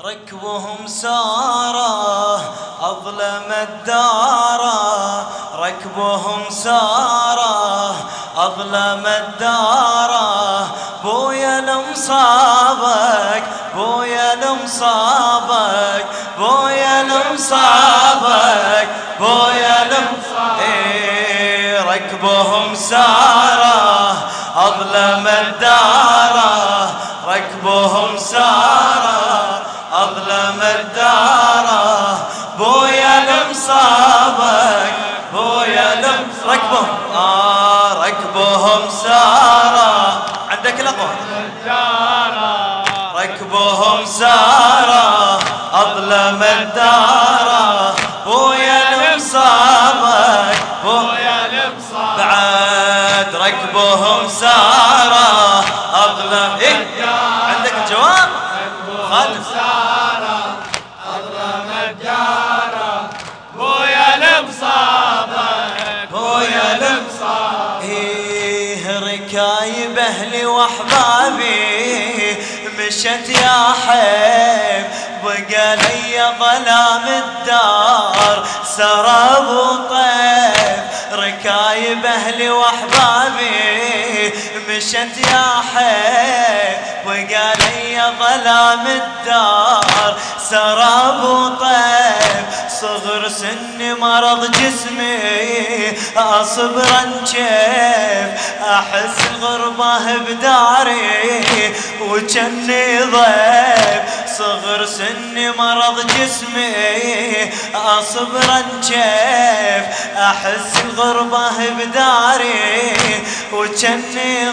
ركبهم سارة أظلم الدارة، ركبهم سارة أظلم الدارة. بويا المصابك بويا المصابك بويا المصابك بويا ركبهم سارة أظلم الدارة، ركبهم سارة أظلم الدارة. بويا المصابك بويا ركبهم ركبهم سارة. عندك الأقوى ركبهم سارة أظلم الدارة. بويا المصابك بويا المصابك بعد ركبهم سارة أظلم عندك الجواب خالد سارة أظلم الدارة. بويا المصابك بويا المصابك. ركايب أهلي وأحبابي مشت يا حيب، بقى لي ظلام الدار سراب وطيب. ركايب أهلي وأحبابي مشت يا حيب، بقى لي ظلام الدار سراب وطيب. صغر سني مرض جسمي أصبرا كيف، أحس الغربة بداري وجني ضيف. صغر سني مرض جسمي أصبرا كيف، أحس الغربة بداري وجني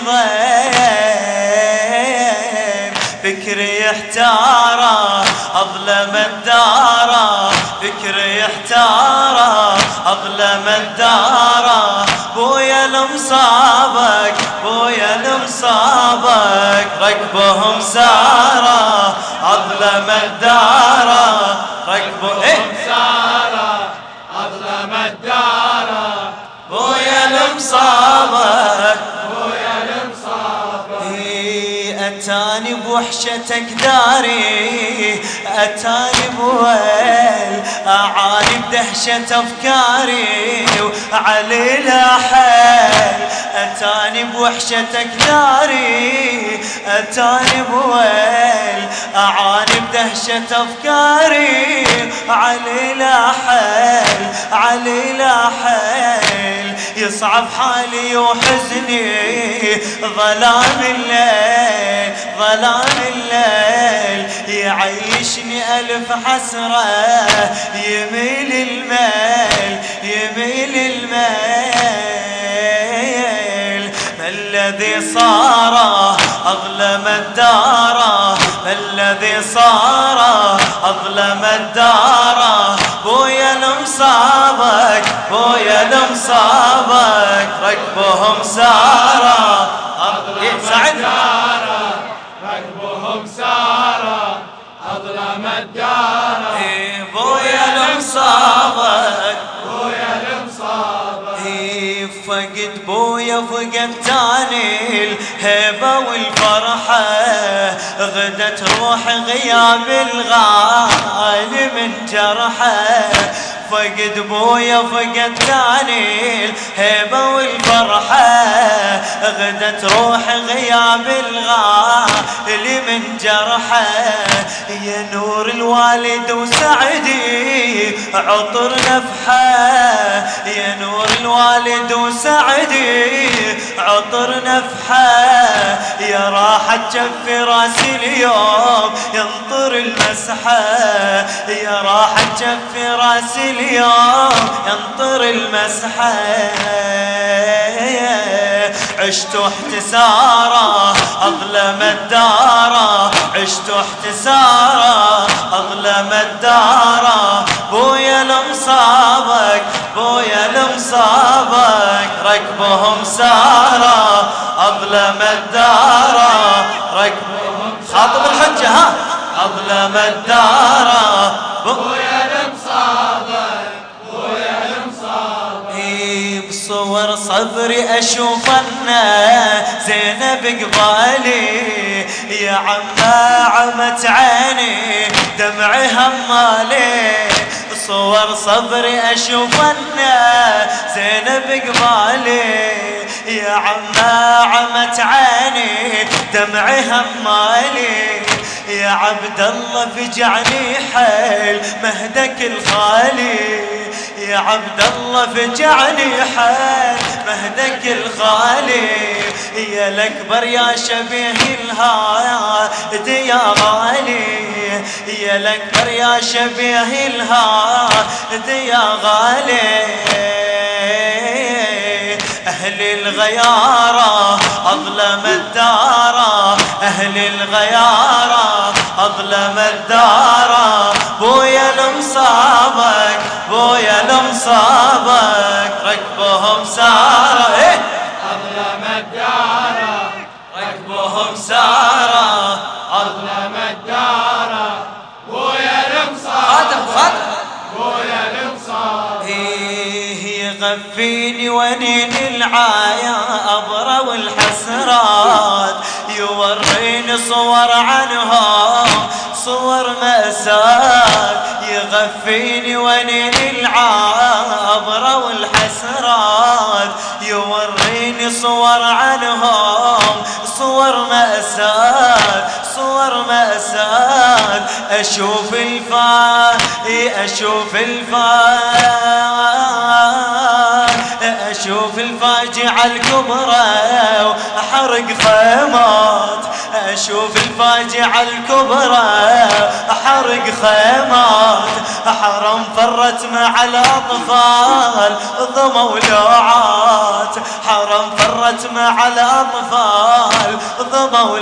ضيف. فكري احتاره أظلم الدارة، فكري احتاره أظلم الدارة. بويا المصابك بويا المصابك ركبهم سارة أظلم الدارة. ركبهم سارة أظلم الدارة. بويا المصابك بويا المصابك. أتاني بوحشتك داري، أتاني بويل أعاني بدهشة أفكاري وعلي لا حيل. أتاني بوحشتك داري، أتاني بويل أعاني بدهشة أفكاري علي لا حيل علي لا حيل. يصعب حالي وحزني ظلام الليل ظلام الليل. يعيشني ألف حسرة يميل الميل يميل الميل. ما الذي صار أظلم الدار، ما الذي صار أظلم الدار. بويا المصابك بويا المصابك ركبهم سارة أظلم الدارة. ركبهم سارة أظلم الدارة. بويا المصابك بويا المصابك. فقد بويا فقد تاني الهيبة والفرحة، غدت روح غياب الغالي من جرحه. فقد بويا فقد تاني الهيبة والفرحة، غدت روح غياب الغالي من جرحه. يا نور الوالد وسعدي عطر نفحه، يا نور الوالد وسعدي عطر نفحه. يا راحة جف راسي اليوم ينطر المسحة، يا راحة جف راسي اليوم ينطر المسحة. عشت احتسارا أظلم الدار، عشت احتسارا أظلم الدار. بويا المصابك بويا المصابك ركبهم سارة أظلم الدار. ركبهم خاطب الحجة ها أظلم الدار. بويا المصابك بويا المصابك. بصور صبري أشوف زينب قبالي، يا عما عمت عيني عمالي صور صبري أشوفنا زينب قبالي يا عمت عيني دمعي همالي يا عبد الله فجعني حيل مهدك الخالي يا عبد الله فجعني حيل مهدك الخالي يا الأكبر يا شبيه الهاد يا غالي يا الأكبر يا شبيه الهاد يا غالي أهل الغيارة أظلم الدارة أهل الغيارة أظلم الدارة بويا المصابك بويا المصابك ركبهم سارة أظلم الدارة ركبهم سارة أظلم الدارة بويا المصابك بويا المصابك يغفيني ونين العايا أبرى والحسرات يوريني صور عنهم صور مأساة يغفيني ونين العابرة والحسرات يوريني صور عنهم صور مأساة صور مأساة أشوف أشوف الفاجعة الكبرى وأحرق خيمات أشوف الفاجعة الكبرى أحرق خيمات حرم فرت مع الأطفال ضموا لوعات حرم فرت مع الأطفال ضموا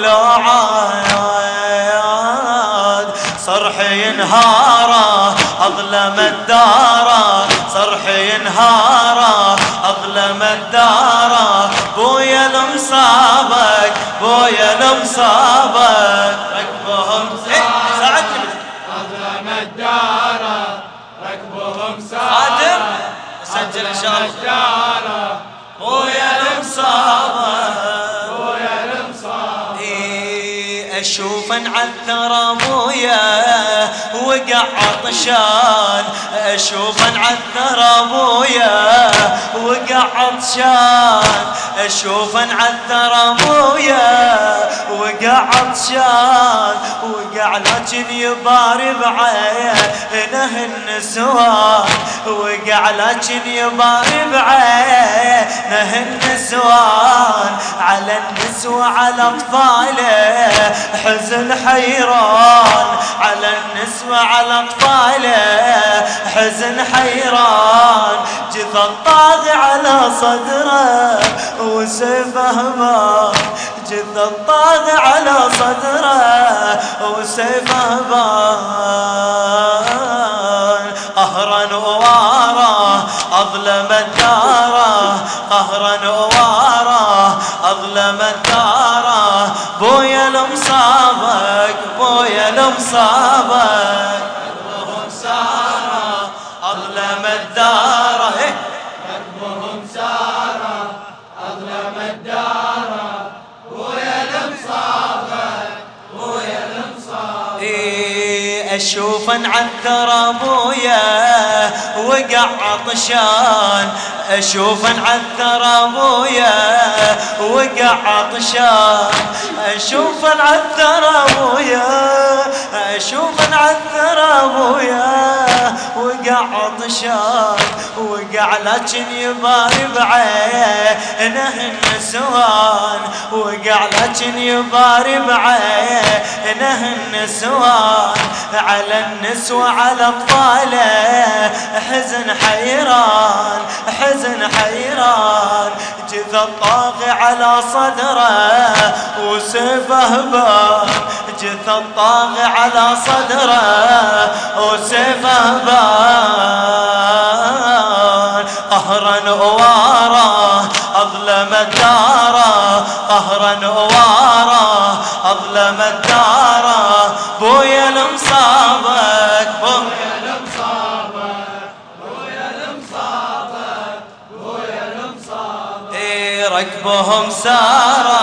لوعات صرحي ينهاره أظلم الدارة صرحي ينهاره أظلم الدارة بويا المصابك بويا المصابك ركبهم ساعدني أظلم الدارة ركبهم خادم سجل إن شاء الله الدارة بويا المصابك بويا المصابك أشوف انعثر أبويا وقع عطشان أشوف انعثر أبويا وقع عطشان أشوف انعثر أبويا وقع عطشان وقع لكن يباري بعينه النسوان وقع لكن يباري بعينه النسوان على النسوة على أطفاله حزن حيران على النسوة على أطفاله حزن حيران جثى الطاغي على صدره وسيفه بان جثى الطاغي على صدره وسيفه بان قهرا ووارا أظلم الدارة قهرا ووارا أظلم الدارة بويا المصابك بويا المصابك ركبهم سارة أظلم الدارة ركبهم سارة أظلم الدارة بويا المصابك بويا المصابك أشوف انعثر أبويا وقع عطشان أشوف انعثر أبويا وقع عطشان أشوف انعثر أبويا أشوف انعثر أبويا وقع عطشان وقع لكن يباري بعينه النسوان وقع لكن يباري بعينه النسوان على النسوة على أطفاله حزن حيران حزن حيران جثى الطاغي على صدره وسيفه بان جثى الطاغي على صدره وسيفه بان قهرا ووارا أظلم الدارة قهرا ووارا أظلم الدارة بويا المصابك بويا المصابك بويا المصابك بويا المصابك ركبهم سارة